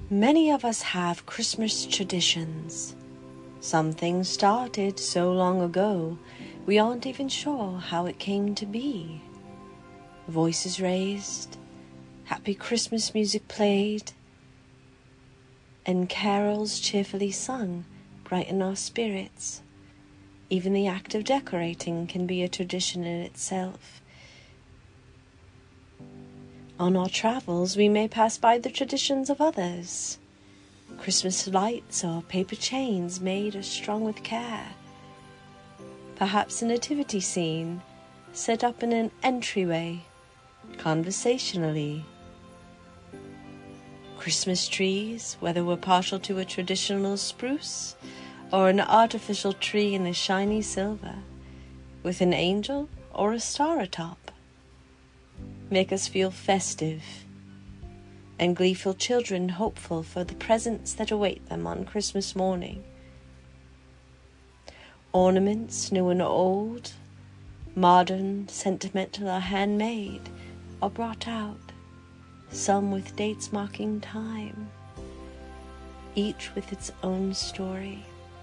Many of us have Christmas traditions. Some things started so long ago, we aren't even sure how it came to be. Voices raised, happy Christmas music played, and carols cheerfully sung brighten our spirits. Even the act of decorating can be a tradition in itself. On our travels, we may pass by the traditions of others. Christmas lights or paper chains made or strung with care. Perhaps a nativity scene set up in an entryway, conversationally. Christmas trees, whether we're partial to a traditional spruce or an artificial tree in a shiny silver, with an angel or a star atop, make us feel festive, and gleeful children hopeful for the presents that await them on Christmas morning. Ornaments, new and old, modern, sentimental, or handmade, are brought out, some with dates marking time, each with its own story.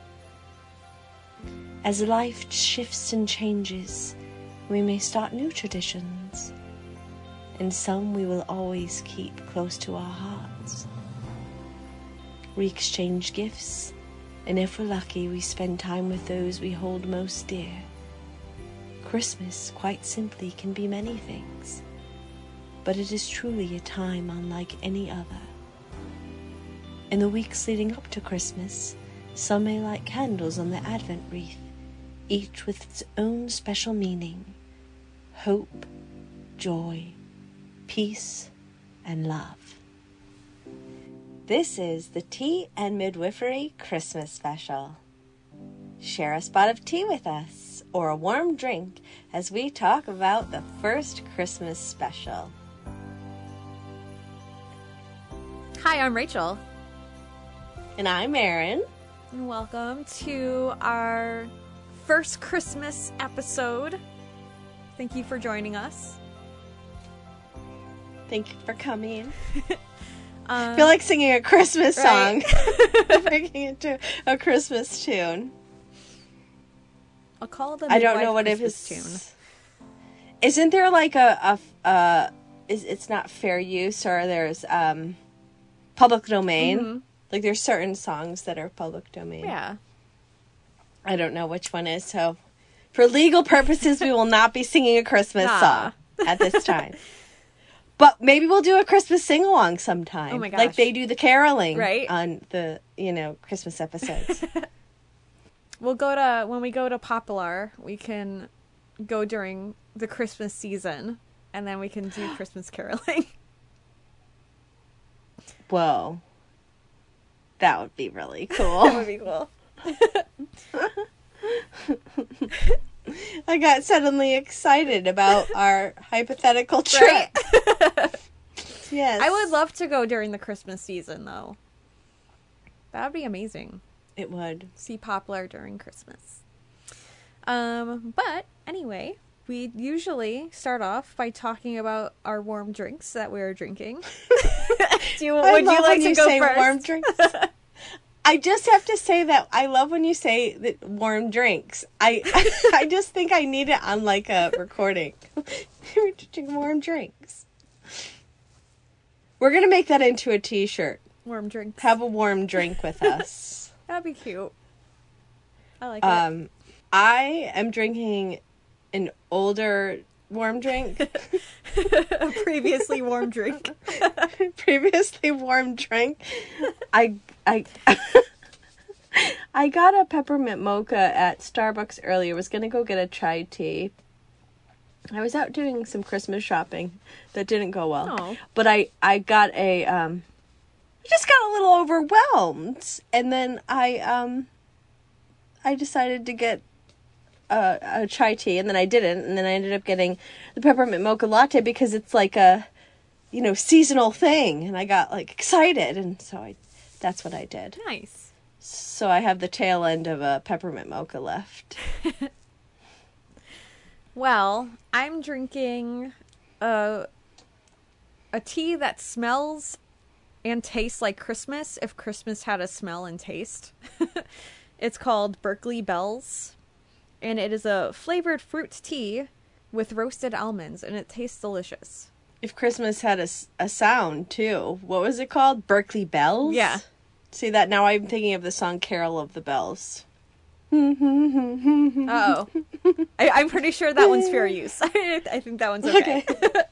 As life shifts and changes, we may start new traditions, and some we will always keep close to our hearts. We exchange gifts, and if we're lucky, we spend time with those we hold most dear. Christmas, quite simply, can be many things, but it is truly a time unlike any other. In the weeks leading up to Christmas, some may light candles on the Advent wreath, each with its own special meaning: hope, joy, peace, and love. This is the Tea and Midwifery Christmas Special. Share a spot of tea with us, or a warm drink, as we talk about the first Christmas special. Hi, I'm Rachel. And I'm Erin. And welcome to our first Christmas episode. Thank you for joining us. Thank you for coming. I feel like singing a Christmas song. Making it to a Christmas tune. I'll call it I don't know what Christmas it is. tune. Isn't there like it's not fair use, or there's public domain? Mm-hmm. Like there's certain songs that are public domain. Yeah. I don't know which one is, so for legal purposes we will not be singing a Christmas song at this time. But maybe we'll do a Christmas sing-along sometime. Oh my gosh. Like they do the caroling right? on the, Christmas episodes. When we go to Poplar, we can go during the Christmas season, and then we can do Christmas caroling. Whoa. That would be really cool. That would be cool. I got suddenly excited about our hypothetical trip. Right? Yes. I would love to go during the Christmas season, though. That would be amazing. It would. See Poplar during Christmas. But anyway, we usually start off by talking about our warm drinks that we are drinking. Would you like to go first? Warm drinks. I just have to say that I love when you say that warm drinks. I just think I need it on like a recording. We're drinking warm drinks. We're gonna make that into a t-shirt. Warm drinks. Have a warm drink with us. That'd be cute. I like it. I am drinking an older warm drink. A previously warm drink. Previously warm drink. I got a peppermint mocha at Starbucks earlier. I was gonna go get a chai tea. I was out doing some Christmas shopping that didn't go well. Oh. But I got I just got a little overwhelmed, and then I decided to get a chai tea, and then I didn't, and then I ended up getting the peppermint mocha latte because it's like a seasonal thing, and I got like excited, and so that's what I did. Nice. So I have the tail end of a peppermint mocha left. Well, I'm drinking a tea that smells and taste like Christmas if Christmas had a smell and taste. It's called Berkeley Bells, and it is a flavored fruit tea with roasted almonds, and it tastes delicious. If Christmas had a sound, too. What was it called? Berkeley Bells? Yeah. See that? Now I'm thinking of the song Carol of the Bells. Oh. I'm pretty sure that one's fair use. I think that one's okay.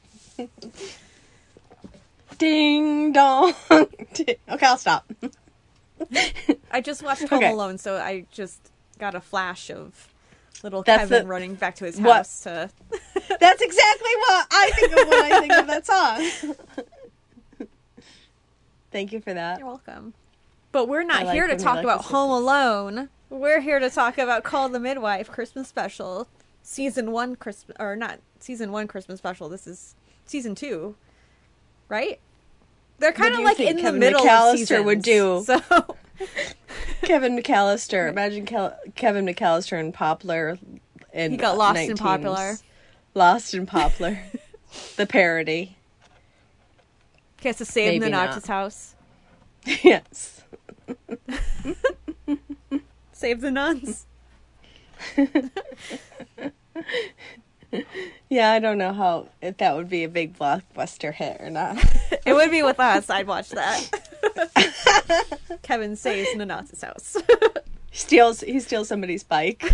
Ding dong. Okay, I'll stop. I just watched Home Alone, so I just got a flash of little Kevin running back to his house to... That's exactly what I think of when I think of that song. Thank you for that. You're welcome. But we're not here to talk about Home Alone. We're here to talk about Call the Midwife Christmas Special. Season 1 Christmas... Or not Season 1 Christmas Special. This is Season 2. Right? They're kind of like in the middle of seasons. Would do. So... Kevin McAllister. Imagine Kevin McAllister and Poplar. He got lost in Poplar. Lost in Poplar. The parody. He has to save Nanacha's house. Yes. Save the nuns. Yeah, I don't know if that would be a big blockbuster hit or not. It would be with us. I'd watch that. Kevin saves Nanacha's house. He steals somebody's bike.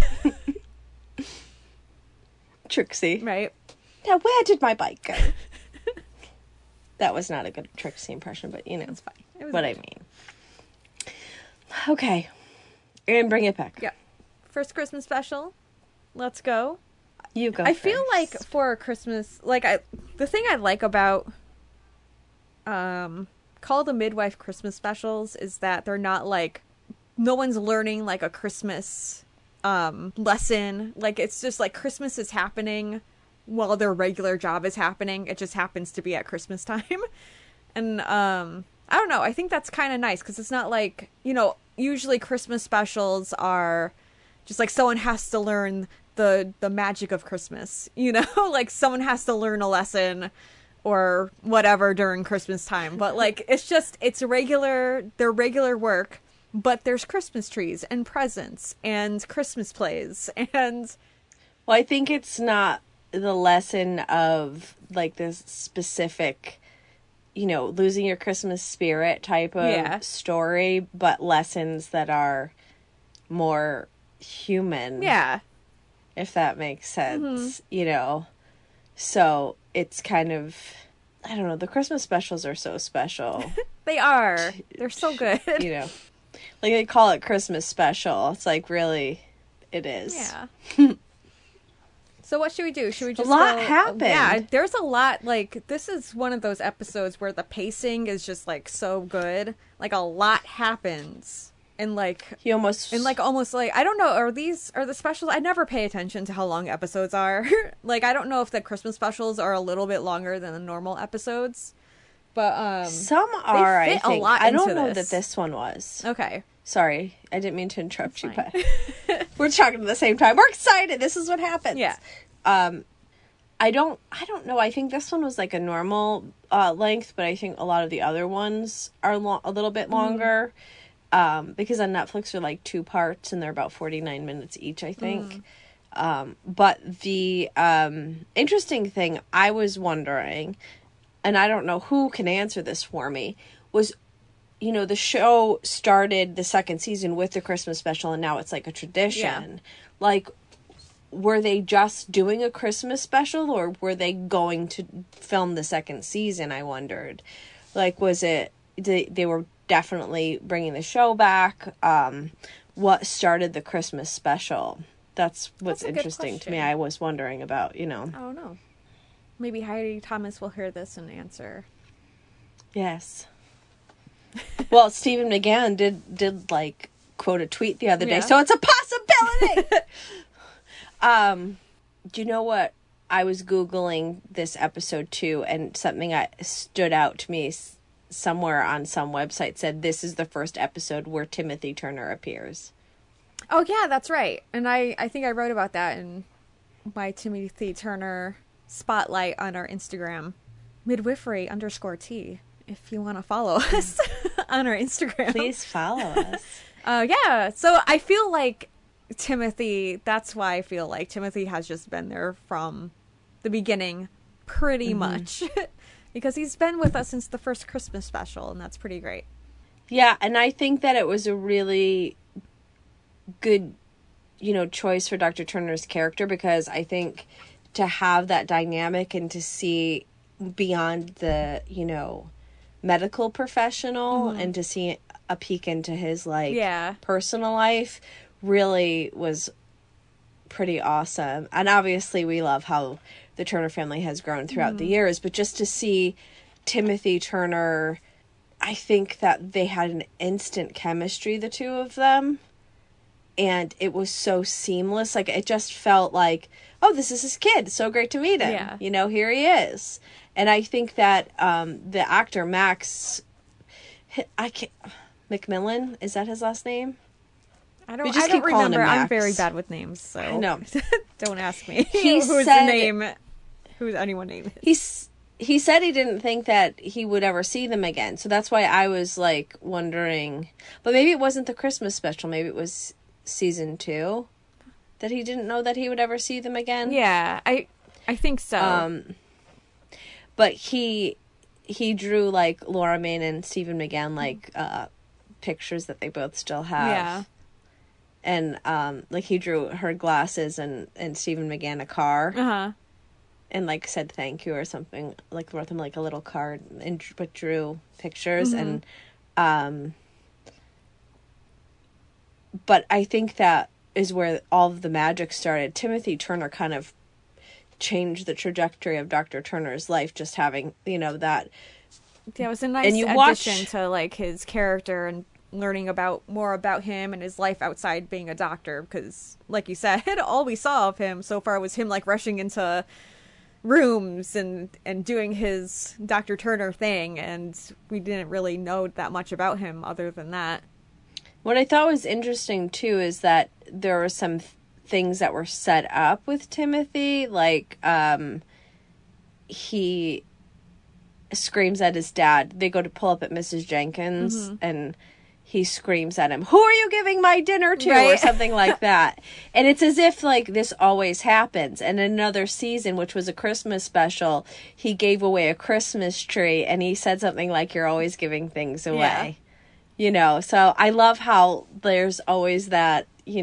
Trixie. Right. Now, where did my bike go? That was not a good Trixie impression, but it's fine. It was what good. I mean. Okay. And bring it back. Yeah. First Christmas special. Let's go. You go. I feel like for Christmas, the thing I like about Call the Midwife Christmas specials is that they're not no one's learning a Christmas lesson. It's just Christmas is happening while their regular job is happening. It just happens to be at Christmas time. And I don't know. I think that's kind of nice because it's not usually Christmas specials are just someone has to learn the magic of Christmas, someone has to learn a lesson or whatever during Christmas time. But it's their regular work, but there's Christmas trees and presents and Christmas plays. And well, I think it's not the lesson of this specific, losing your Christmas spirit type of story, but lessons that are more human. Yeah. If that makes sense, So it's kind of, I don't know, the Christmas specials are so special. They are. They're so good. They call it Christmas special. It's really, it is. Yeah. So what should we do? Should we just A lot happened. Yeah, there's a lot. This is one of those episodes where the pacing is just so good. A lot happens. And you almost I don't know, are the specials? I never pay attention to how long episodes are. I don't know if the Christmas specials are a little bit longer than the normal episodes, but some are. I think a lot I don't into know this. that this one was. Okay, sorry, I didn't mean to interrupt you, but we're talking at the same time. We're excited. This is what happens. Yeah. I don't know. I think this one was a normal length, but I think a lot of the other ones are a little bit longer. Because on Netflix they're 2 parts and they're about 49 minutes each, I think. But the interesting thing I was wondering, and I don't know who can answer this for me, was, the show started the second season with the Christmas special and now it's a tradition. Yeah. Were they just doing a Christmas special or were they going to film the second season, I wondered. Was it, they were definitely bringing the show back. What started the Christmas special? That's what's interesting to me. I was wondering about, I don't know. Maybe Heidi Thomas will hear this and answer. Yes. Well, Stephen McGann did quote a tweet the other day, so it's a possibility. Do you know what? I was Googling this episode too, and something stood out to me. Somewhere on some website said this is the first episode where Timothy Turner appears. Oh yeah, that's right. And I think I wrote about that in my Timothy Turner spotlight on our Instagram, midwifery_T. if you want to follow us on our Instagram. Please follow us. Yeah, so I feel like Timothy, that's why I feel like Timothy has just been there from the beginning pretty much. Because he's been with us since the first Christmas special, and that's pretty great. Yeah, and I think that it was a really good, choice for Dr. Turner's character, because I think to have that dynamic and to see beyond the, medical professional and to see a peek into his, personal life really was pretty awesome. And obviously we love how the Turner family has grown throughout the years, but just to see Timothy Turner, I think that they had an instant chemistry, the two of them, and it was so seamless. Like, it just felt like, oh, this is his kid. So great to meet him. Yeah. Here he is. And I think that the actor Max, McMillan, is that his last name? I don't remember. I'm very bad with names, so I know. Don't ask me. Who's anyone named? He said he didn't think that he would ever see them again. So that's why I was wondering, but maybe it wasn't the Christmas special. Maybe it was season 2 that he didn't know that he would ever see them again. Yeah, I think so. But he drew Laura Main and Stephen McGann pictures that they both still have. Yeah. And he drew her glasses and Stephen McGann a car. Uh-huh. And said thank you or something, wrote them a little card but drew pictures. And but I think that is where all of the magic started. Timothy Turner kind of changed the trajectory of Dr. Turner's life, just having that. Yeah, it was a nice addition to his character and learning more about him and his life outside being a doctor, because like you said, all we saw of him so far was him rushing into rooms and doing his Dr. Turner thing, and we didn't really know that much about him other than that. What I thought was interesting too is that there were some things that were set up with Timothy, he screams at his dad. They go to pull up at Mrs. Jenkins and he screams at him, "Who are you giving my dinner to?" Right. Or something like that. And it's as if this always happens. And another season, which was a Christmas special, he gave away a Christmas tree and he said something like, "You're always giving things away." Yeah. So I love how there's always that,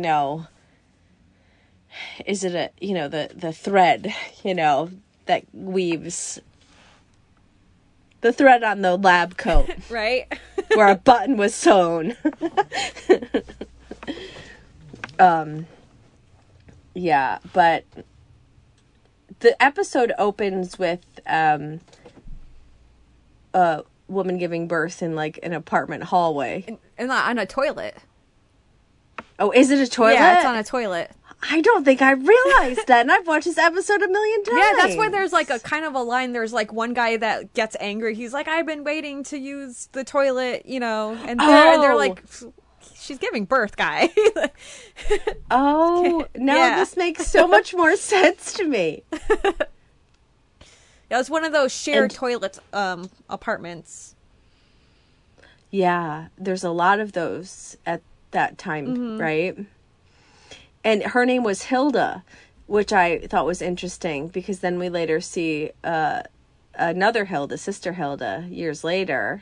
is it the thread, that weaves the thread on the lab coat. Right. Where a button was sewn. Yeah, but the episode opens with a woman giving birth in an apartment hallway. And on a toilet. Oh, is it a toilet? Yeah, it's on a toilet. I don't think I realized that, and I've watched this episode a million times. Yeah, that's why there's a kind of a line. There's one guy that gets angry. He's like, "I've been waiting to use the toilet," and they're like, "She's giving birth, guy." Oh, no, This makes so much more sense to me. It was one of those shared toilet apartments. Yeah, there's a lot of those at that time, right? And her name was Hilda, which I thought was interesting, because then we later see another Hilda, Sister Hilda, years later.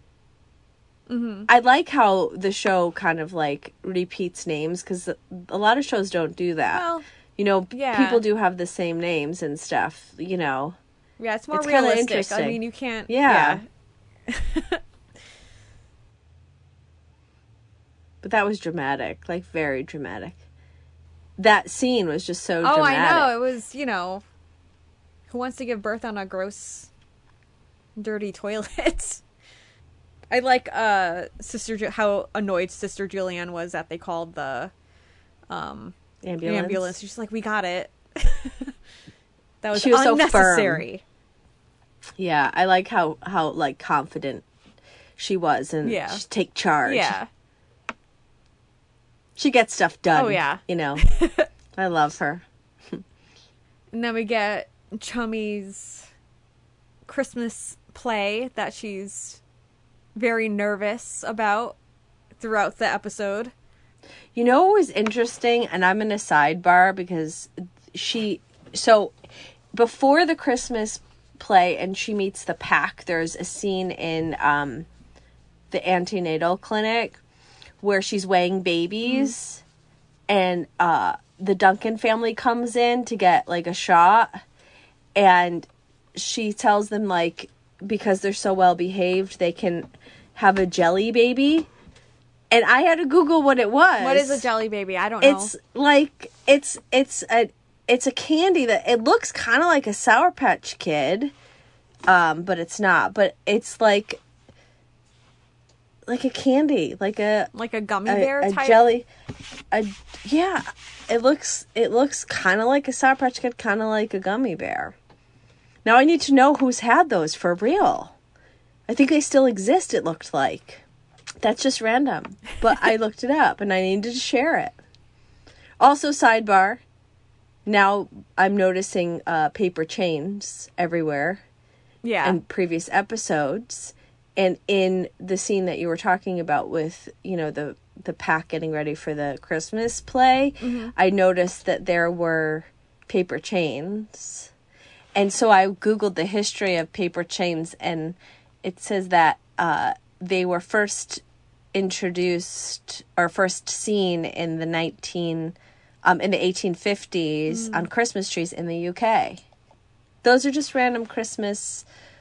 I like how the show kind of repeats names, because a lot of shows don't do that. Well, people do have the same names and stuff, Yeah, it's more It's kinda realistic. interesting. I mean, you can't... Yeah. But that was dramatic, very dramatic. That scene was just so dramatic. I know. It was, who wants to give birth on a gross, dirty toilet? I like how annoyed Sister Julianne was that they called the ambulance. She's like, "We got it." That was unnecessary. So firm. Yeah, I like how confident she was and she'd take charge. Yeah. She gets stuff done. Oh, yeah. I love her. And then we get Chummy's Christmas play that she's very nervous about throughout the episode. You know what was interesting? And I'm in a sidebar because so before the Christmas play and she meets the pack, there's a scene in the antenatal clinic where she's weighing babies and the Duncan family comes in to get like a shot, and she tells them like, because they're so well behaved, they can have a jelly baby. And I had to Google what it was. What is a jelly baby? I don't know. It's like it's a candy that it looks kind of like a Sour Patch Kid, but it's not. But it's like a candy, like a gummy bear type jelly. Yeah, it looks kind of like a Sour Patch Kid, kind of like a gummy bear. Now I need to know who's had those for real. I think they still exist. It looked like. That's just random, but I looked it up and I needed to share it. Also, sidebar. Now I'm noticing paper chains everywhere. Yeah. In previous episodes, and in the scene that you were talking about with, you know, the pack getting ready for the Christmas play, I noticed that there were paper chains. And so I Googled the history of paper chains, and it says that they were first introduced or first seen in the 1850s on Christmas trees in the UK. Those are just random Christmas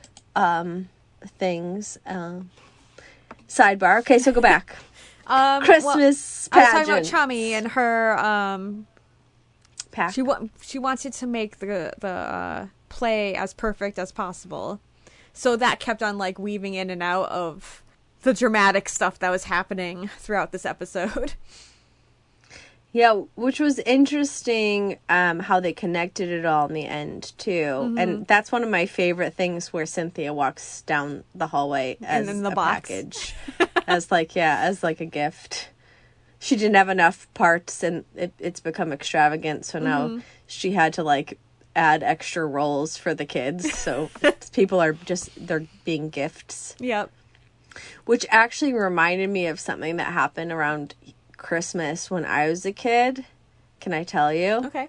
things. Sidebar. Okay, so go back. Christmas pageant. I was talking about Chummy and her pack. She wanted to make the play as perfect as possible. So that kept on like weaving in and out of the dramatic stuff that was happening throughout this episode. Yeah, which was interesting how they connected it all in the end, too. And that's one of my favorite things where Cynthia walks down the hallway as in the a box. package. as like a gift. She didn't have enough parts and it's become extravagant, so now she had to like add extra rolls for the kids. So people are they're being gifts. Yep. Which actually reminded me of something that happened around Christmas when I was a kid. Can I tell you? Okay.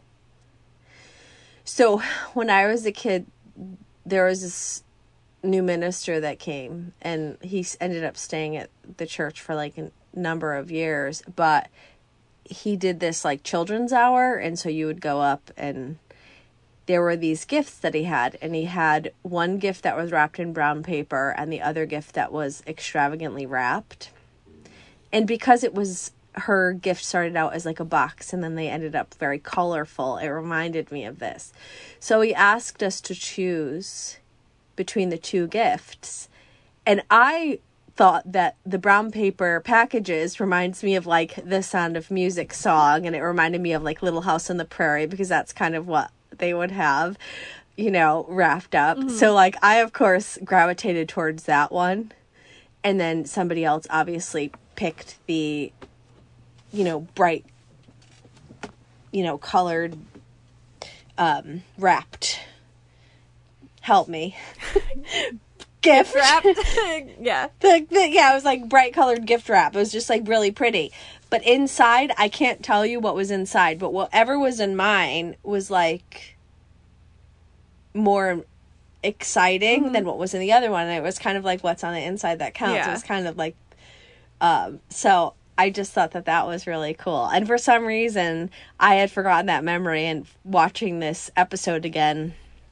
So when I was a kid, there was this new minister that came, and he ended up staying at the church for like a number of years, but he did this like children's hour, and so you would go up and there were these gifts that he had, and he had one gift that was wrapped in brown paper and the other gift that was extravagantly wrapped. And because it was, her gift started out as like a box and then they ended up very colorful, it reminded me of this. So he asked us to choose between the two gifts. And I thought that the brown paper packages reminds me of like the Sound of Music song, and it reminded me of like Little House on the Prairie, because that's kind of what they would have, you know, wrapped up. So like I of course gravitated towards that one, and then somebody else obviously picked the, you know, bright, you know, colored wrapped, help me, gift wrapped. Yeah. Yeah, it was like bright colored gift wrap. It was just like really pretty. But inside, I can't tell you what was inside, but whatever was in mine was like more exciting than what was in the other one. And it was kind of like what's on the inside that counts. Yeah. It was kind of like, so I just thought that was really cool. And for some reason, I had forgotten that memory, and watching this episode again,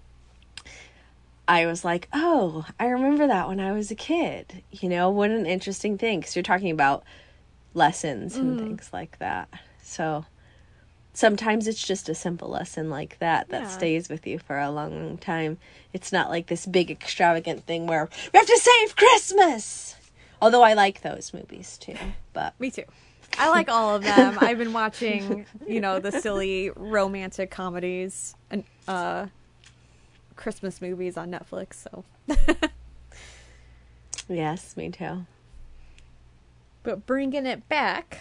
I was like, oh, I remember that when I was a kid. You know, what an interesting thing, because you're talking about lessons and things like that. So sometimes it's just a simple lesson like that stays with you for a long, long time. It's not like this big extravagant thing where we have to save Christmas. Although I like those movies too. But Me too. I like all of them. I've been watching, you know, the silly romantic comedies and Christmas movies on Netflix, so. Yes, me too. But bringing it back,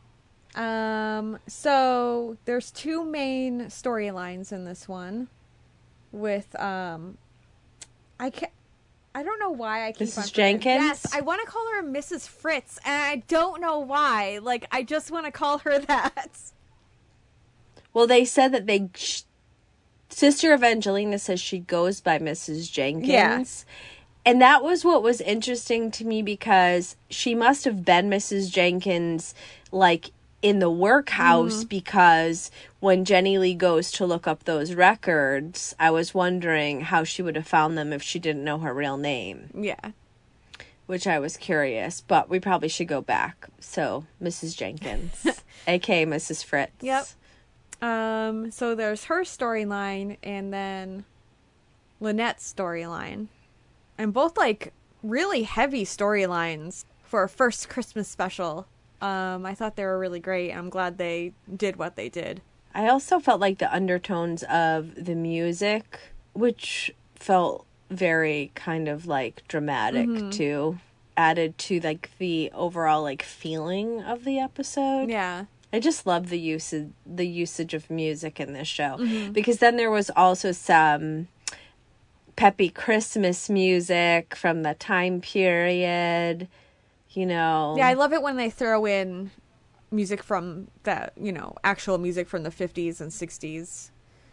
so there's two main storylines in this one with, I don't know why I keep Mrs. on forgetting. Jenkins? Yes, I want to call her Mrs. Fritz, and I don't know why. Like, I just want to call her that. Well, they said that Sister Evangelina says she goes by Mrs. Jenkins. Yeah. And that was what was interesting to me, because she must have been Mrs. Jenkins, like, in the workhouse, because when Jenny Lee goes to look up those records, I was wondering how she would have found them if she didn't know her real name. Yeah. Which I was curious, but we probably should go back. So, Mrs. Jenkins, a.k.a. Mrs. Fritz. Yep. So there's her storyline, and then Lynette's storyline. And both, like, really heavy storylines for a first Christmas special. I thought they were really great. I'm glad they did what they did. I also felt like the undertones of the music, which felt very kind of, like, dramatic, too, added to, like, the overall, like, feeling of the episode. Yeah. I just love the usage of music in this show. Because then there was also some peppy Christmas music from the time period, you know. Yeah, I love it when they throw in music from that, you know, actual music from the 50s and 60s.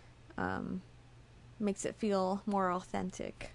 Makes it feel more authentic.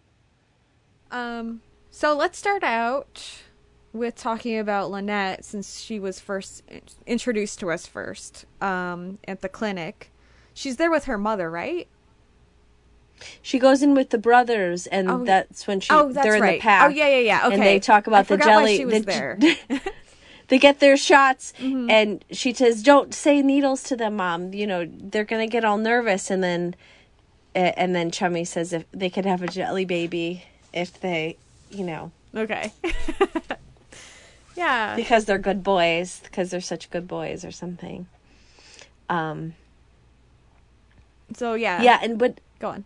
So let's start out with talking about Lynette, since she was first introduced to us first at the clinic. She's there with her mother, right? She goes in with the brothers, and that's when they're in the pack. Oh, yeah. Okay. And they talk about the jelly. She was there. They get their shots, and she says, "Don't say needles to them, Mom. You know, they're going to get all nervous." And then Chummy says if they could have a jelly baby if they, you know. Okay. Yeah. Because they're good boys, because they're such good boys or something. So, yeah. Yeah, and but... Go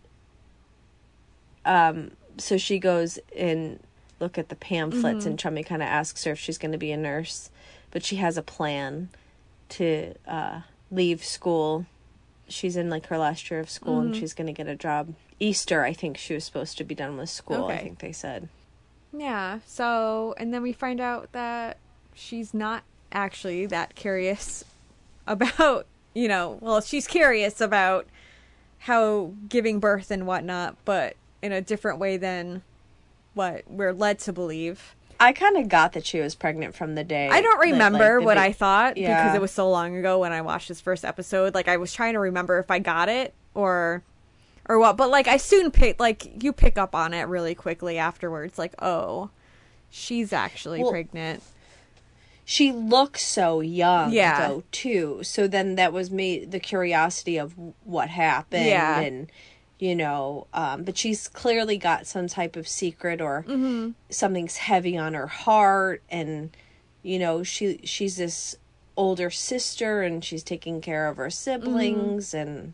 on. So she goes and look at the pamphlets, and Chummy kind of asks her if she's going to be a nurse. But she has a plan to leave school. She's in, like, her last year of school, and she's going to get a job. Easter, I think she was supposed to be done with school, I think they said. Yeah, so, and then we find out that she's not actually that curious about, you know, well, she's curious about how giving birth and whatnot, but in a different way than what we're led to believe. I kind of got that she was pregnant from the day. I don't remember what I thought, Yeah. because it was so long ago when I watched this first episode. Like, I was trying to remember if I got it or what, but, like, I soon you pick up on it really quickly afterwards, like, oh, she's actually pregnant. She looks so young, Yeah. though, too. So then that was the curiosity of what happened, Yeah. and, you know, but she's clearly got some type of secret, or something's heavy on her heart, and, you know, she's this older sister, and she's taking care of her siblings, and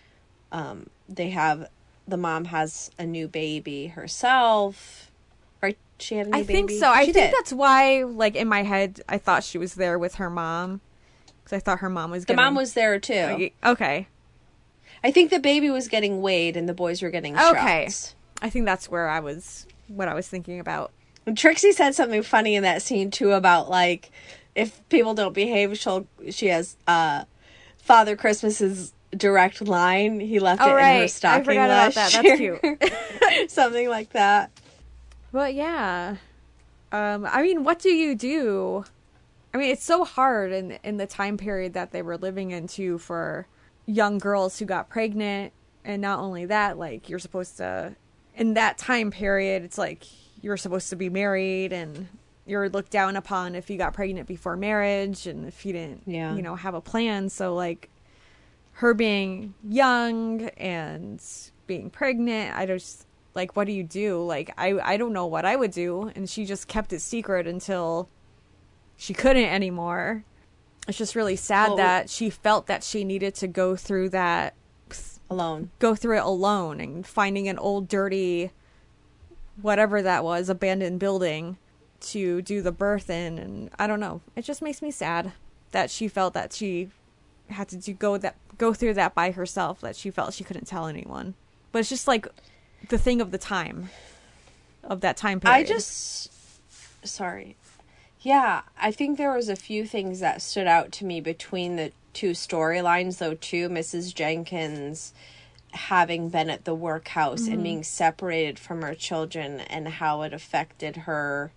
the mom has a new baby herself, right? She had a new baby? I think so. I think that's why, like, in my head, I thought she was there with her mom. Because I thought her mom was The mom was there, too. Okay. I think the baby was getting weighed and the boys were getting shots. I think that's what I was thinking about. And Trixie said something funny in that scene, too, about, like, if people don't behave, she has Father Christmas's direct line. He left it in her stocking I forgot about that. last That's year. cute. Something like that. But yeah. I mean, what do you do? I mean, it's so hard in the time period that they were living into for young girls who got pregnant. And not only that, like, you're supposed to, in that time period, it's like you're supposed to be married, and you're looked down upon if you got pregnant before marriage, and if you didn't, you know, have a plan. So, like, her being young and being pregnant, I just, like, what do you do? Like, I don't know what I would do. And she just kept it secret until she couldn't anymore. It's just really sad that she felt that she needed to go through that alone. Go through it alone, and finding an old, dirty, whatever that was, abandoned building to do the birth in. And I don't know. It just makes me sad that she felt that she had to go through that by herself, that she felt she couldn't tell anyone. But it's just like the thing of the time. of that time period. Sorry. Yeah, I think there was a few things that stood out to me between the two storylines, though, too. Mrs. Jenkins having been at the workhouse and being separated from her children and how it affected her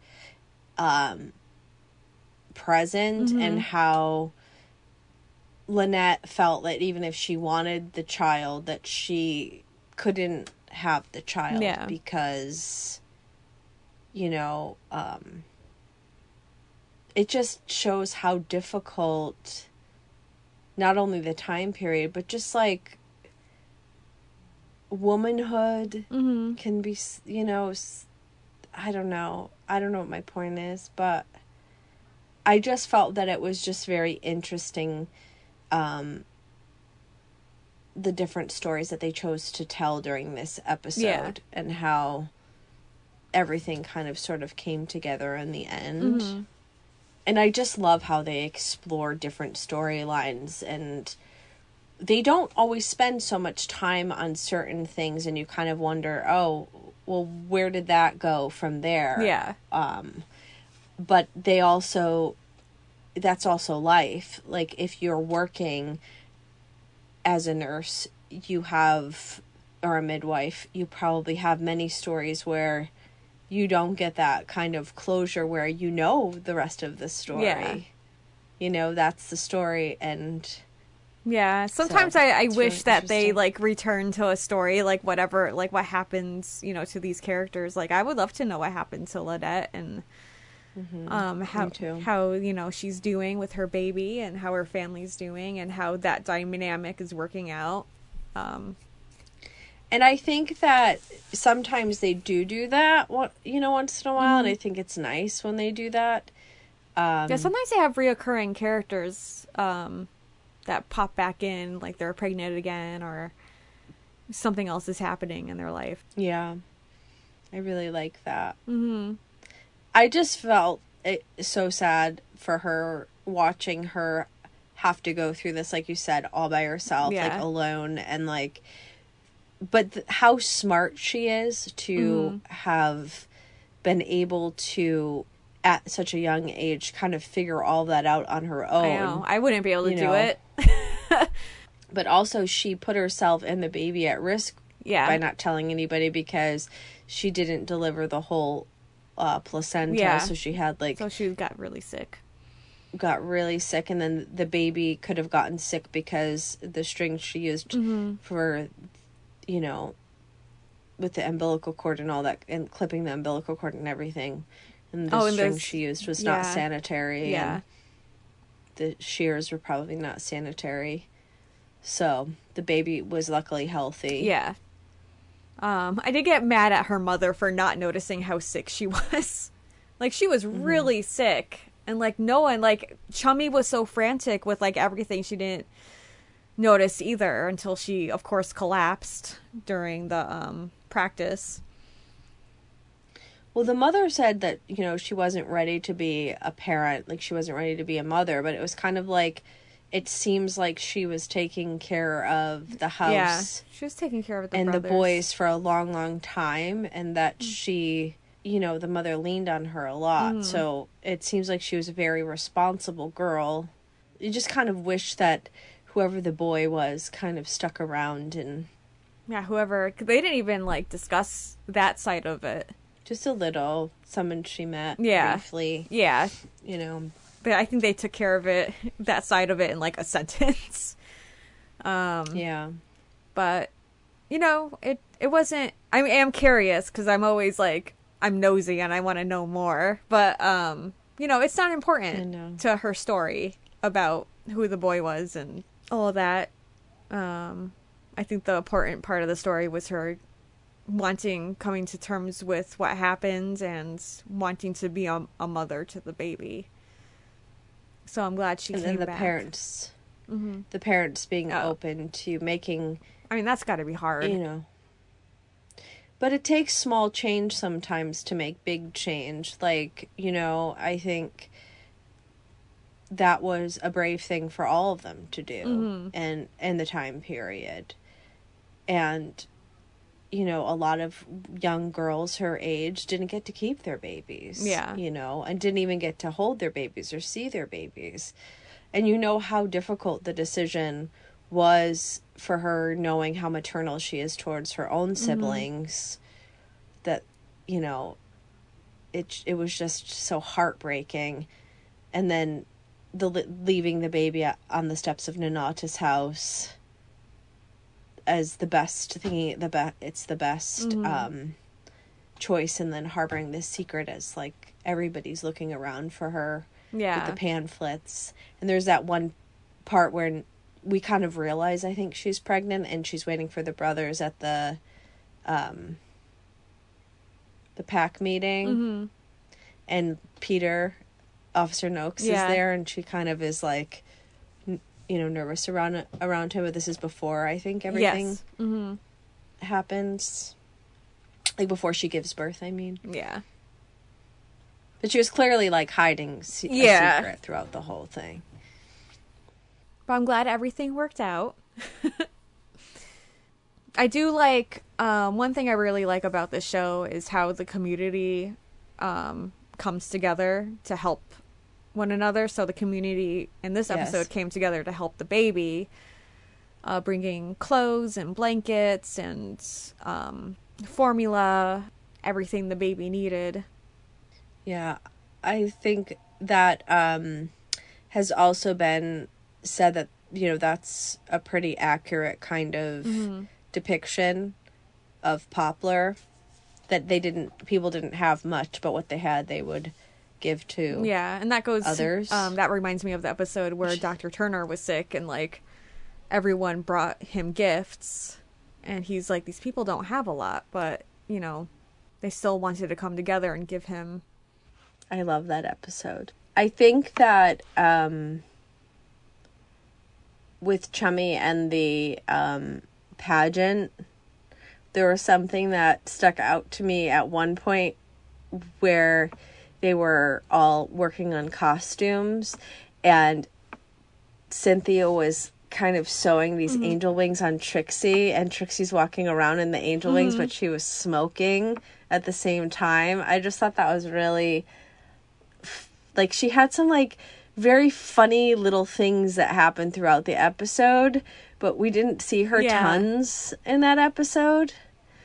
present, and how Lynette felt that even if she wanted the child, that she couldn't have the child because, you know, it just shows how difficult not only the time period, but just like womanhood can be, you know, I don't know what my point is, but I just felt that it was just very interesting, the different stories that they chose to tell during this episode, and how everything kind of sort of came together in the end. And I just love how they explore different storylines, and they don't always spend so much time on certain things, and you kind of wonder, oh, well, where did that go from there? Yeah. But they also, that's also life. Like, if you're working as a nurse, you have, or a midwife, you probably have many stories where you don't get that kind of closure where you know the rest of the story. Yeah. You know, that's the story, and... Yeah, sometimes So, I it's wish really that they, interesting. like, return to a story, like, whatever, like, what happens, you know, to these characters. Like, I would love to know what happened to Lynette, and Me too. how, you know, she's doing with her baby, and how her family's doing, and how that dynamic is working out. And I think that sometimes they do that, you know, once in a while, and I think it's nice when they do that. Yeah, sometimes they have reoccurring characters, that pop back in, like they're pregnant again, or something else is happening in their life. Yeah, I really like that. I just felt it so sad for her, watching her have to go through this, like you said, all by herself, like alone, and like, but how smart she is to have been able to, at such a young age, kind of figure all that out on her own. I know. I wouldn't be able to do it. But also, she put herself and the baby at risk by not telling anybody, because she didn't deliver the whole placenta, so she had So she got really sick. And then the baby could have gotten sick because the string she used for, you know, with the umbilical cord and all that, and clipping the umbilical cord and everything, and the string she used was not sanitary, and the shears were probably not sanitary, so the baby was luckily healthy. I did get mad at her mother for not noticing how sick she was. Like, she was really sick, and like no one, like Chummy was so frantic with like everything, she didn't notice either until she, of course, collapsed during the practice. Well, the mother said that, you know, she wasn't ready to be a parent, like she wasn't ready to be a mother, but it was kind of like, it seems like she was taking care of the house. Yeah, she was taking care of the and brothers. the boys for a long, long time, and that she, you know, the mother leaned on her a lot. So it seems like she was a very responsible girl. You just kind of wish that whoever the boy was kind of stuck around, and yeah, whoever, they didn't even like discuss that side of it. just a little, someone she met briefly. Yeah. You know. But I think they took care of it, that side of it, in like a sentence. Yeah. But, you know, it wasn't, I am curious, because I'm always like, I'm nosy and I want to know more. But, you know, it's not important to her story about who the boy was and all of that. I think the important part of the story was her coming to terms with what happened and wanting to be a mother to the baby. So I'm glad she came back. And then the parents being open to making... I mean, that's got to be hard. You know. But it takes small change sometimes to make big change. Like, you know, I think that was a brave thing for all of them to do in the time period. And, you know, a lot of young girls her age didn't get to keep their babies. Yeah. You know, and didn't even get to hold their babies or see their babies. And you know how difficult the decision was for her, knowing how maternal she is towards her own siblings, that, you know, it was just so heartbreaking. And then leaving the baby on the steps of Nonnatus house as the best, thinking it's the best choice, and then harboring this secret as like everybody's looking around for her with the pamphlets. And there's that one part where we kind of realize, I think, she's pregnant, and she's waiting for the brothers at the pack meeting, and Peter, Officer Noakes, is there, and she kind of is like, you know, nervous around him. But this is before, I think, everything happens, like before she gives birth, I mean. Yeah. But she was clearly like hiding a secret throughout the whole thing. But I'm glad everything worked out. I do like, one thing I really like about this show is how the community comes together to help one another. So the community in this episode came together to help the baby, bringing clothes and blankets and formula, everything the baby needed. Yeah, I think that has also been said that, you know, that's a pretty accurate kind of depiction of Poplar, that people didn't have much, but what they had they would give to and that goes others. That reminds me of the episode where Dr. Turner was sick, and like everyone brought him gifts, and he's like, these people don't have a lot, but you know, they still wanted to come together and give him. I love that episode. I think that with Chummy and the pageant, there was something that stuck out to me at one point where they were all working on costumes, and Cynthia was kind of sewing these angel wings on Trixie, and Trixie's walking around in the angel wings, but she was smoking at the same time. I just thought that was really, like, she had some, like, very funny little things that happened throughout the episode, but we didn't see her tons in that episode.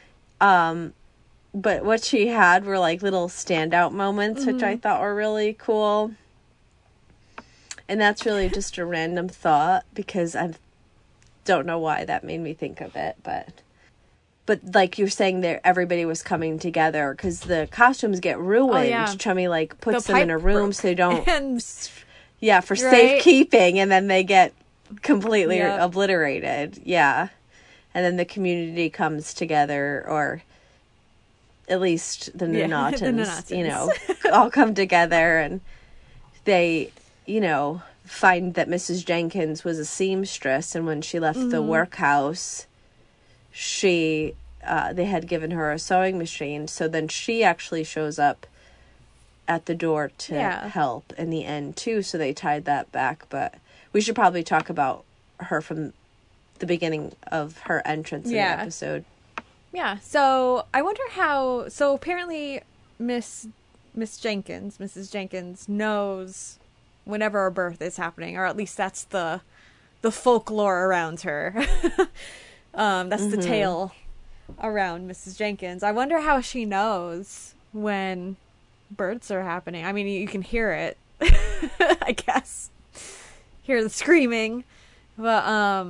But what she had were, like, little standout moments, which I thought were really cool. And that's really just a random thought, because I don't know why that made me think of it, but like you're saying, there everybody was coming together, because the costumes get ruined. Chummy, like, puts them in a room so they don't... for safekeeping, and then they get completely obliterated. Yeah. And then the community comes together, or at least the Nonnatons, you know, all come together, and they, you know, find that Mrs. Jenkins was a seamstress, and when she left the workhouse, they had given her a sewing machine, so then she actually shows up at the door to help in the end too, so they tied that back. But we should probably talk about her from the beginning of her entrance in the episode. Yeah, so I wonder how... So apparently Mrs. Jenkins knows whenever a birth is happening, or at least that's the folklore around her. That's the tale around Mrs. Jenkins. I wonder how she knows when births are happening. I mean, you can hear it, I guess. Hear the screaming. But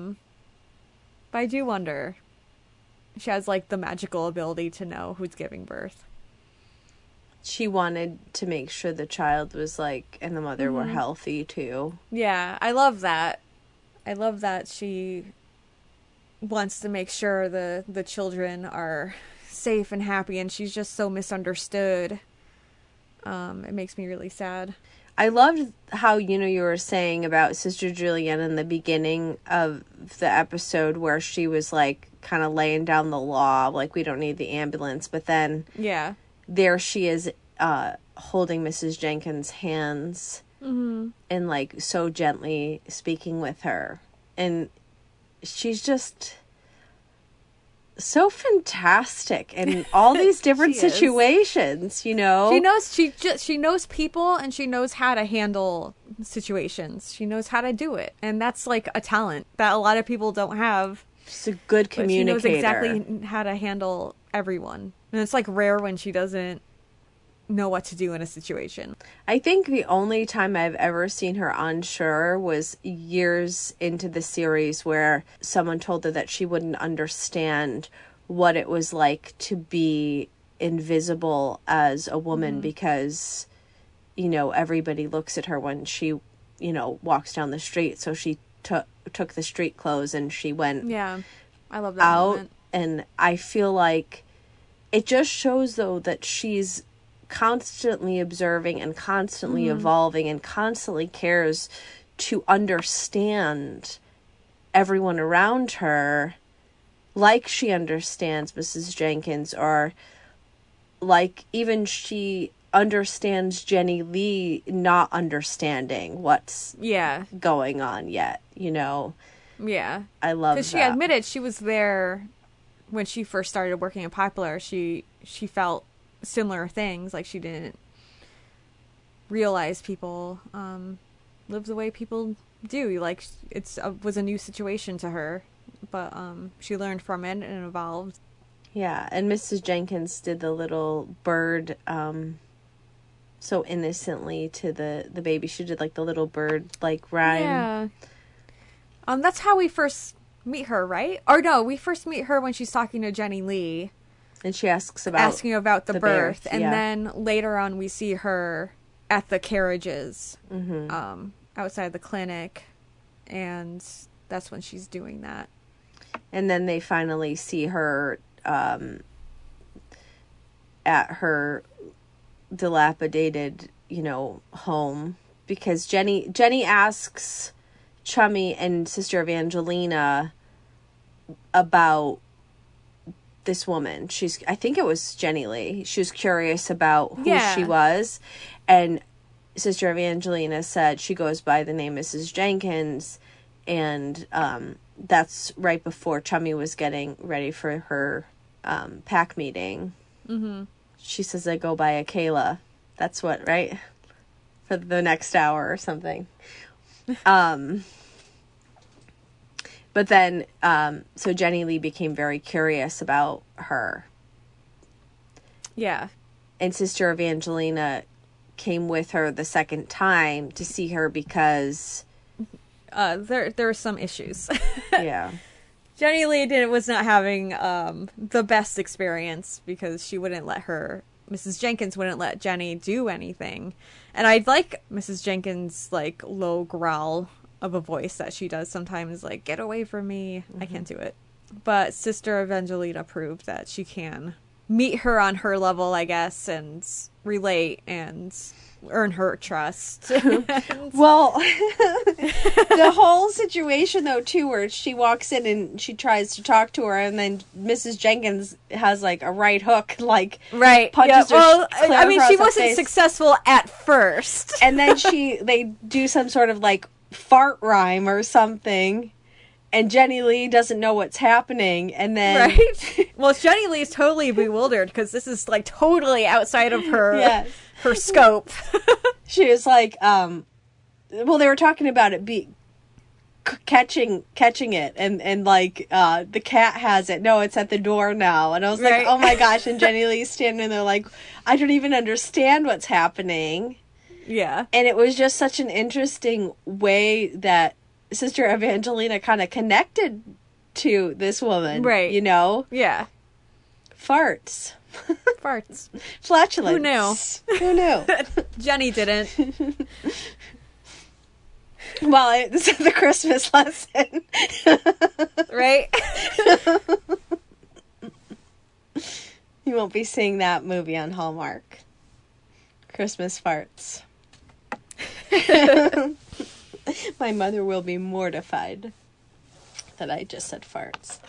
I do wonder. She has, like, the magical ability to know who's giving birth. She wanted to make sure the child was, like, and the mother were healthy, too. Yeah, I love that. I love that she wants to make sure the children are safe and happy, and she's just so misunderstood. It makes me really sad. I loved how, you know, you were saying about Sister Juliana in the beginning of the episode, where she was, like, kind of laying down the law, like, we don't need the ambulance, but then there she is holding Mrs. Jenkins' hands and, like, so gently speaking with her, and she's just so fantastic in all these different She is. situations, you know? She knows people, and she knows how to handle situations. She knows how to do it. And that's like a talent that a lot of people don't have. She's a good But she communicator. knows exactly how to handle everyone. And it's like rare when she doesn't know what to do in a situation. I think the only time I've ever seen her unsure was years into the series where someone told her that she wouldn't understand what it was like to be invisible as a woman because, you know, everybody looks at her when she, you know, walks down the street. So she took the street clothes and she went Yeah. I love that out. moment. And I feel like it just shows, though, that she's constantly observing and constantly evolving and constantly cares to understand everyone around her, like she understands Mrs. Jenkins, or like even she understands Jenny Lee not understanding what's Yeah. going on yet, you know? Yeah. I love that. Because she admitted she was there when she first started working at Popular. She felt similar things, like she didn't realize people live the way people do. Like was a new situation to her, but she learned from it and evolved. Yeah, and Mrs. Jenkins did the little bird so innocently to the baby. She did like the little bird like rhyme. Yeah. That's how we first meet her, right? Or no, we first meet her when she's talking to Jenny Lee. And she asking about the birth. And yeah. then later on we see her at the carriages outside the clinic. And that's when she's doing that. And then they finally see her at her dilapidated, you know, home. Because Jenny asks Chummy and Sister Evangelina about this woman. I think it was Jenny Lee. She was curious about who she was. And Sister Evangelina said she goes by the name Mrs. Jenkins. And that's right before Chummy was getting ready for her pack meeting. Mm-hmm. She says, I go by Akela. That's what, right? For the next hour or something. But then, so Jenny Lee became very curious about her. Yeah. And Sister Evangelina came with her the second time to see her because... there were some issues. Yeah. Jenny Lee was not having the best experience because Mrs. Jenkins wouldn't let Jenny do anything. And I'd like Mrs. Jenkins' like low growl of a voice that she does sometimes, like, get away from me. I can't do it. But Sister Evangelina proved that she can meet her on her level, I guess, and relate and earn her trust. Well, the whole situation, though, too, where she walks in and she tries to talk to her, and then Mrs. Jenkins has, like, a right hook, like, right. punches her. Well, clear I mean, across she the wasn't face. successful at first. And then they do some sort of, like, fart rhyme or something, and Jenny Lee doesn't know what's happening, and then... Right? Well, Jenny Lee is totally bewildered, because this is, like, totally outside of her... Yes. Her scope. She was like, well, they were talking about it catching it, and like, the cat has it. No, it's at the door now. And I was like, oh my gosh. And Jenny Lee's standing there like, I don't even understand what's happening. Yeah. And it was just such an interesting way that Sister Evangelina kind of connected to this woman. Right. You know? Yeah. Farts. Farts. Flatulence. Who knew? Jenny didn't. Well, this is the Christmas lesson. Right? You won't be seeing that movie on Hallmark. Christmas farts. My mother will be mortified that I just said farts.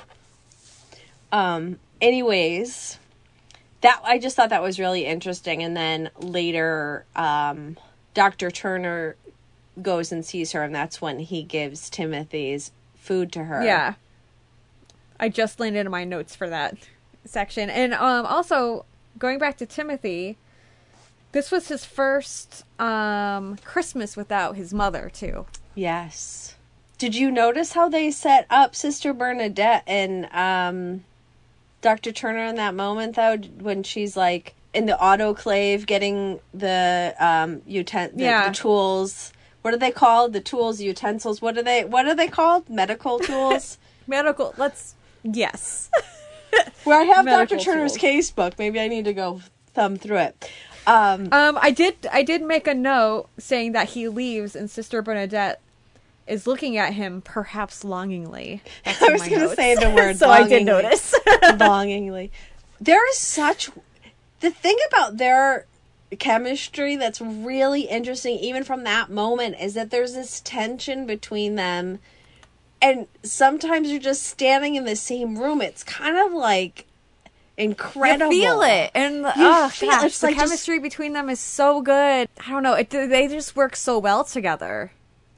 Anyways, that I just thought that was really interesting. And then later, Dr. Turner goes and sees her, and that's when he gives Timothy's food to her. Yeah. I just landed in my notes for that section. And also, going back to Timothy, this was his first Christmas without his mother, too. Yes. Did you notice how they set up Sister Bernadette and Dr. Turner in that moment, though, when she's like in the autoclave getting the the tools? What are they called? The tools, utensils. What are they called? Medical tools? Medical. Yes. Where I have Medical Dr. Turner's tools. case book. Maybe I need to go thumb through it. I did make a note saying that he leaves and Sister Bernadette is looking at him perhaps longingly. That's I was going to say the word so longingly. I did notice. Longingly. There is such... The thing about their chemistry that's really interesting, even from that moment, is that there's this tension between them. And sometimes you're just standing in the same room. It's kind of like incredible. You feel it. And it's the like chemistry between them is so good. I don't know. They just work so well together.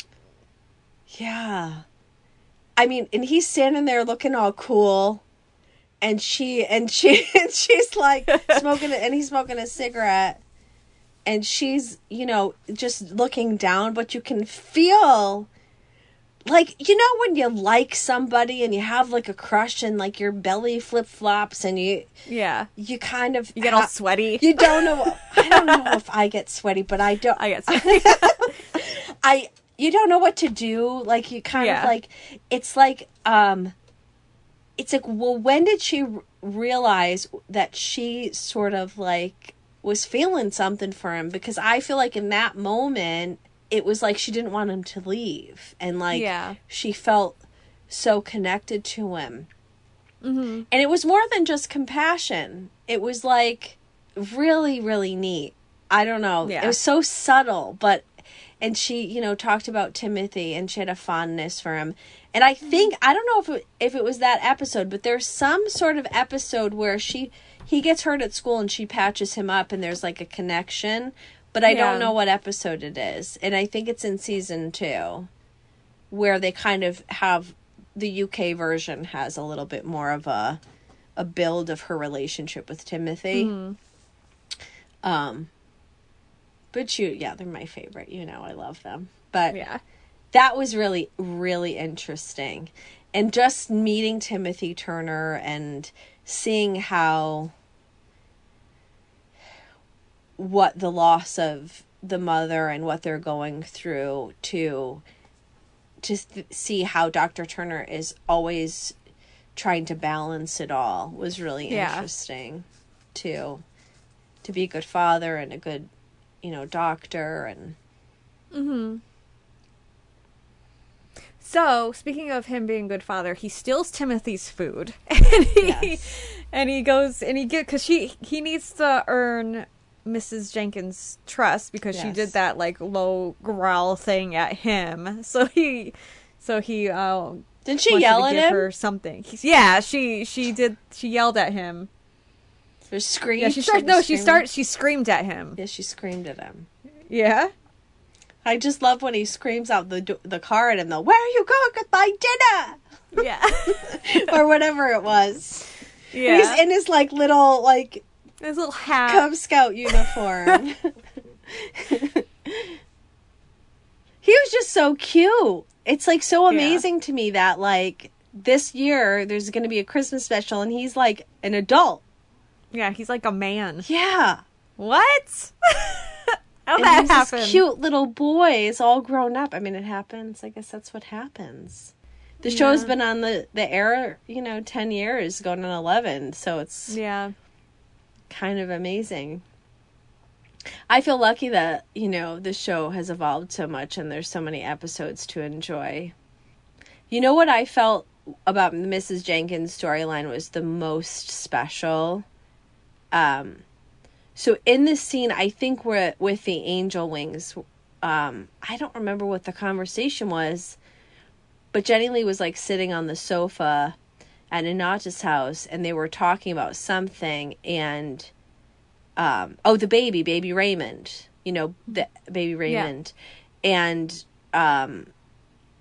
Yeah. I mean, and he's standing there looking all cool. And she's like smoking and he's smoking a cigarette. And she's, just looking down, but you can feel like, when you like somebody and you have like a crush and like your belly flip-flops and you kind of... You get all sweaty. You don't know... I don't know if I get sweaty, but I don't... I get sweaty. You don't know what to do. Like, you kind of like... It's like, well, when did she realize that she sort of like was feeling something for him? Because I feel like in that moment, it was like she didn't want him to leave. And like, she felt so connected to him. Mm-hmm. And it was more than just compassion. It was like really, really neat. I don't know. Yeah. It was so subtle, and she, talked about Timothy and she had a fondness for him. And I think, I don't know if it was that episode, but there's some sort of episode where he gets hurt at school and she patches him up and there's like a connection, but I don't know what episode it is. And I think it's in season 2 where they kind of have, the UK version has a little bit more of a build of her relationship with Timothy. Mm-hmm. But they're my favorite. I love them. But that was really, really interesting. And just meeting Timothy Turner and seeing what the loss of the mother and what they're going through to see how Dr. Turner is always trying to balance it all was really interesting too. To be a good father and a good, doctor and... Mm-hmm. So, speaking of him being a good father, he steals Timothy's food. And he goes, and because he needs to earn Mrs. Jenkins' trust because she did that, like, low growl thing at him. So he didn't she yell at him? Her something. She did. She yelled at him. Or screamed? Yeah, she screamed at him. Yeah, she screamed at him. Yeah? I just love when he screams out the car at him, though. Where are you going with my dinner? Yeah. Or whatever it was. Yeah. He's in his, like, little, like... His little hat. Cub Scout uniform. He was just so cute. It's, like, so amazing to me that, like, this year there's going to be a Christmas special, and he's, like, an adult. Yeah, he's like a man. Yeah. What? How and that happened? This cute little boy is all grown up. I mean, it happens. I guess that's what happens. The show's been on the air, 10 years, going on 11. So it's kind of amazing. I feel lucky that, the show has evolved so much and there's so many episodes to enjoy. You know what I felt about the Mrs. Jenkins storyline was the most special? So in this scene, I think we're with the angel wings. I don't remember what the conversation was, but Jenny Lee was like sitting on the sofa at Inata's house and they were talking about something and, the baby Raymond, the baby Raymond. Yeah. And,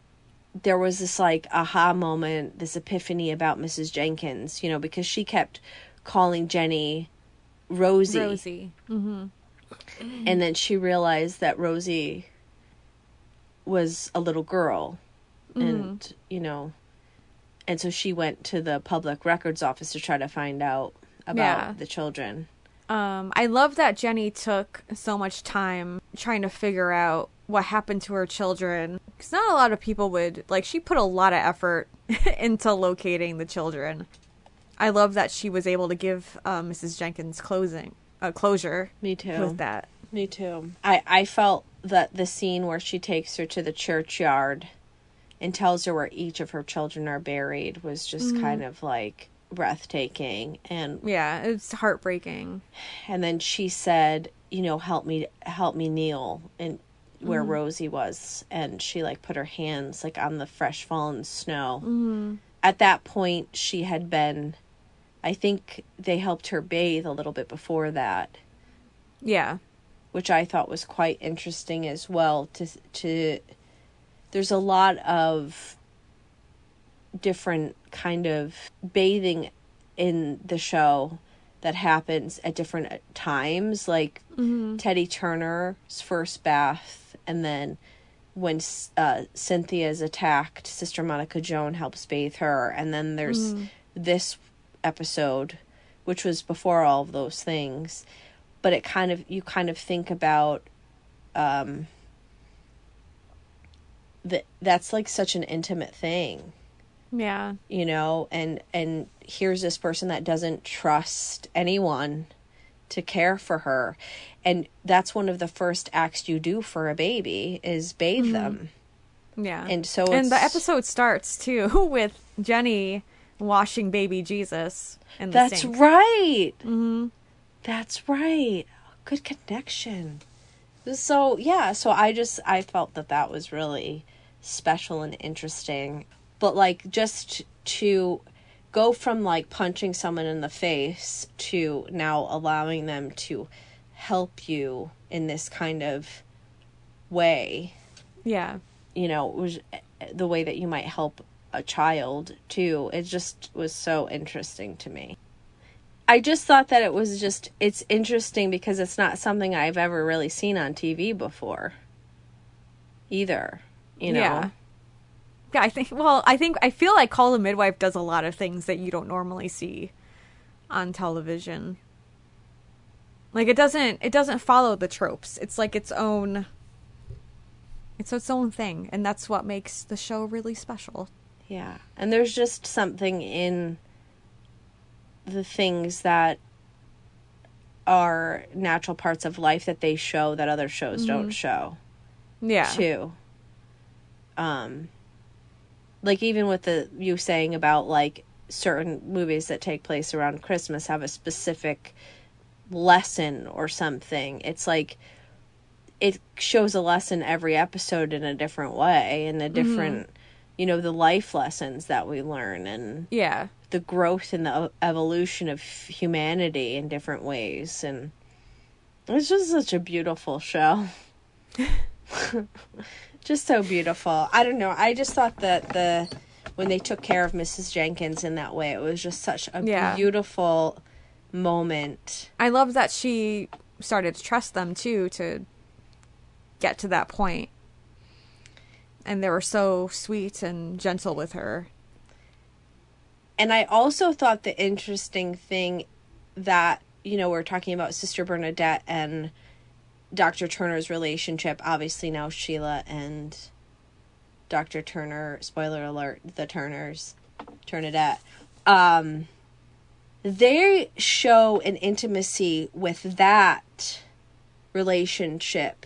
there was this like aha moment, this epiphany about Mrs. Jenkins, because she kept calling Jenny Rosie. Rosie. Mm-hmm. And then she realized that Rosie was a little girl. And, and so she went to the public records office to try to find out about the children. I love that Jenny took so much time trying to figure out what happened to her children. Because not a lot of people would, she put a lot of effort into locating the children. I love that she was able to give Mrs. Jenkins closure. Me too. With that. Me too. I felt that the scene where she takes her to the churchyard and tells her where each of her children are buried was just kind of breathtaking. And yeah, it's heartbreaking. And then she said, help me kneel and where Rosie was, and she put her hands on the fresh fallen snow. At that point she had been, I think they helped her bathe a little bit before that. Yeah. Which I thought was quite interesting as well. There's a lot of different kind of bathing in the show that happens at different times. Teddy Turner's first bath, and then when Cynthia's attacked, Sister Monica Joan helps bathe her. And then there's this episode, which was before all of those things. But you kind of think about that's such an intimate thing. Yeah. And here's this person that doesn't trust anyone to care for her. And that's one of the first acts you do for a baby is bathe them. Yeah. And so and the episode starts too with Jenny washing baby Jesus in the That's sink. right. Mm-hmm. That's right. Good connection. So, yeah. So I felt that was really special and interesting. But just to go from punching someone in the face to now allowing them to help you in this kind of way. Yeah. It was the way that you might help a child too. It just was so interesting to me. I just thought that it's interesting because it's not something I've ever really seen on TV before either, Yeah. Yeah, I feel like Call the Midwife does a lot of things that you don't normally see on television. It doesn't follow the tropes. It's its own thing, and that's what makes the show really special. Yeah. And there's just something in the things that are natural parts of life that they show that other shows don't show. Yeah. Too. Even with you saying about certain movies that take place around Christmas have a specific lesson or something. It's it shows a lesson every episode in a different way, and a different, the life lessons that we learn, and yeah, the growth and the evolution of humanity in different ways. And it's just such a beautiful show. Just so beautiful. I don't know. I just thought that when they took care of Mrs. Jenkins in that way, it was just such a beautiful moment. I love that she started to trust them too to get to that point. And they were so sweet and gentle with her. And I also thought the interesting thing that, we're talking about Sister Bernadette and Dr. Turner's relationship. Obviously now Sheila and Dr. Turner, spoiler alert, the Turners, Turnadette, they show an intimacy with that relationship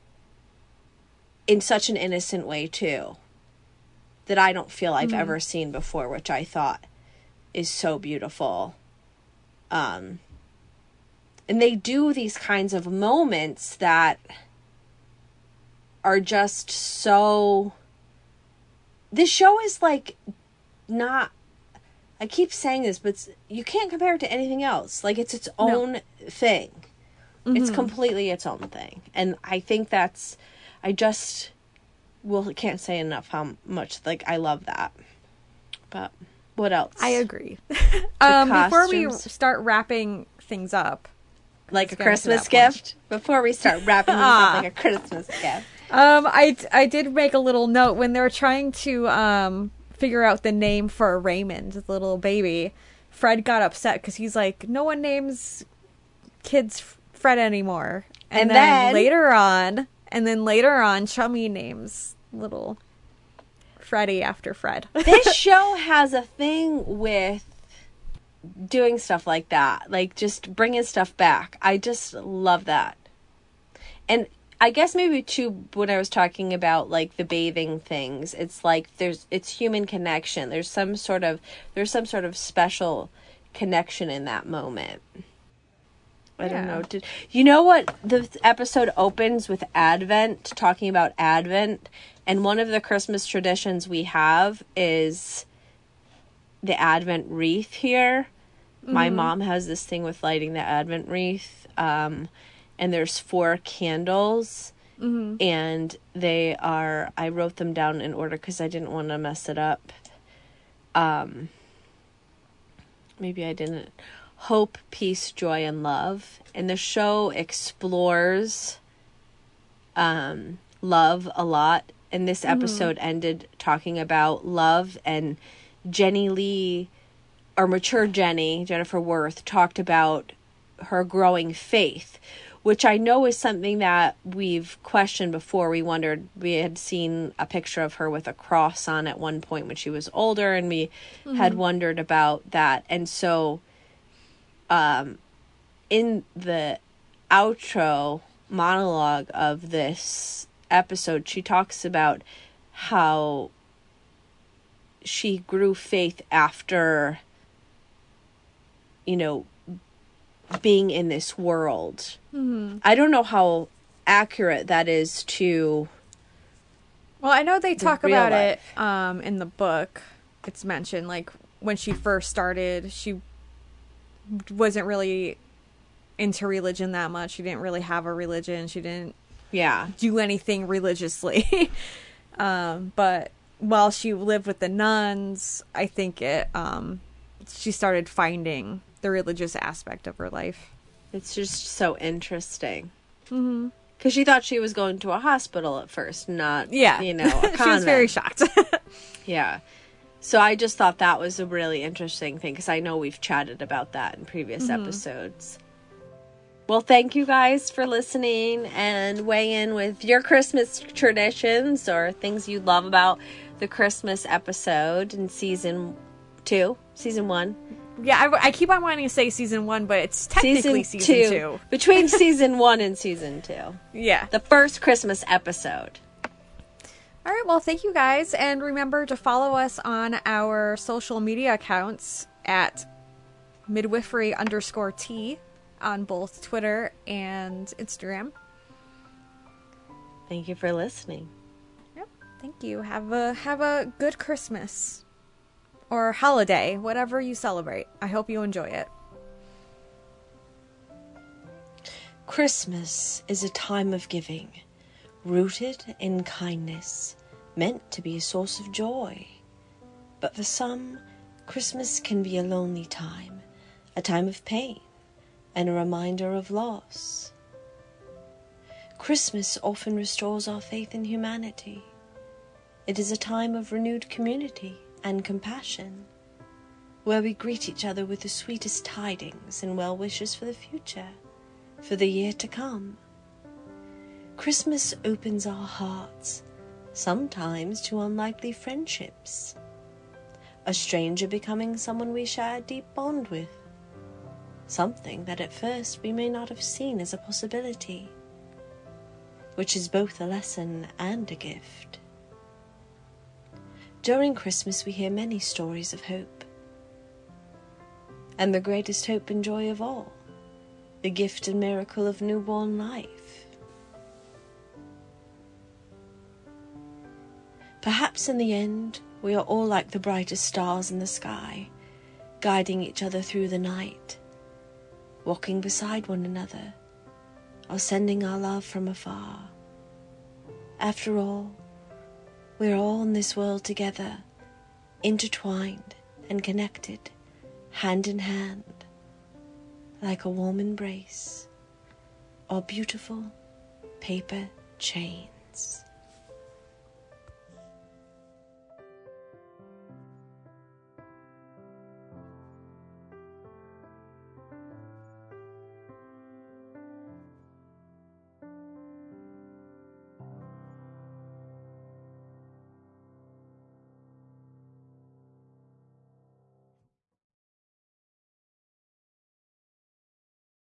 in such an innocent way too, that I don't feel I've ever seen before, which I thought is so beautiful. And they do these kinds of moments that are just so... This show is not... I keep saying this, but you can't compare it to anything else. It's its own thing. Mm-hmm. It's completely its own thing. And I think that's... can't say enough how much, like, I love that. But what else? I agree. Before we costumes. start wrapping things up, Like a getting to Christmas that point. gift? Before we start wrapping things up like a Christmas gift. I did make a little note when they were trying to figure out the name for Raymond, the little baby. Fred got upset because he's like, no one names kids Fred anymore. And then later on, Chummy names little Freddy after Fred. This show has a thing with doing stuff like that. Like, just bringing stuff back. I just love that. And I guess maybe too, when I was talking about like the bathing things, it's like it's human connection. There's some sort of special connection in that moment. I don't know. You know what? The episode opens with Advent, talking about Advent, and one of the Christmas traditions we have is the Advent wreath here. Mm-hmm. My mom has this thing with lighting the Advent wreath, and there's 4 candles, mm-hmm. and I wrote them down in order because I didn't want to mess it up. Maybe I didn't. Hope, peace, joy, and love. And the show explores love a lot. And this episode ended talking about love, and Jenny Lee, or mature Jenny, Jennifer Worth, talked about her growing faith, which I know is something that we've questioned before. We had seen a picture of her with a cross on at one point when she was older, and we had wondered about that. And so in the outro monologue of this episode, she talks about how she grew faith after, being in this world. Mm-hmm. I don't know how accurate that is to... Well, I know they talk about it in the book. It's mentioned, like, when she first started, she wasn't really into religion that much. She didn't really have a religion. She didn't do anything religiously. But while she lived with the nuns, I think she started finding the religious aspect of her life. It's just so interesting. Mm-hmm. Because she thought she was going to a hospital at first, not, a convent. She was very shocked. Yeah. So I just thought that was a really interesting thing, because I know we've chatted about that in previous episodes. Well, thank you guys for listening, and weigh in with your Christmas traditions or things you love about the Christmas episode in season 1. Yeah, I keep on wanting to say season 1, but it's technically season 2. Between season 1 and season 2. Yeah. The first Christmas episode. All right, well, thank you guys. And remember to follow us on our social media accounts at midwifery_T on both Twitter and Instagram. Thank you for listening. Yep, thank you. Have a good Christmas. Or holiday, whatever you celebrate. I hope you enjoy it. Christmas is a time of giving, rooted in kindness, meant to be a source of joy. But for some, Christmas can be a lonely time, a time of pain, and a reminder of loss. Christmas often restores our faith in humanity. It is a time of renewed community and compassion, where we greet each other with the sweetest tidings and well wishes for the future, for the year to come. Christmas opens our hearts, sometimes to unlikely friendships, a stranger becoming someone we share a deep bond with, something that at first we may not have seen as a possibility, which is both a lesson and a gift. During Christmas we hear many stories of hope, and the greatest hope and joy of all, the gift and miracle of newborn life. Perhaps in the end we are all like the brightest stars in the sky, guiding each other through the night, walking beside one another, or sending our love from afar. After all, We're all in this world together, intertwined and connected, hand in hand, like a warm embrace or beautiful paper chains.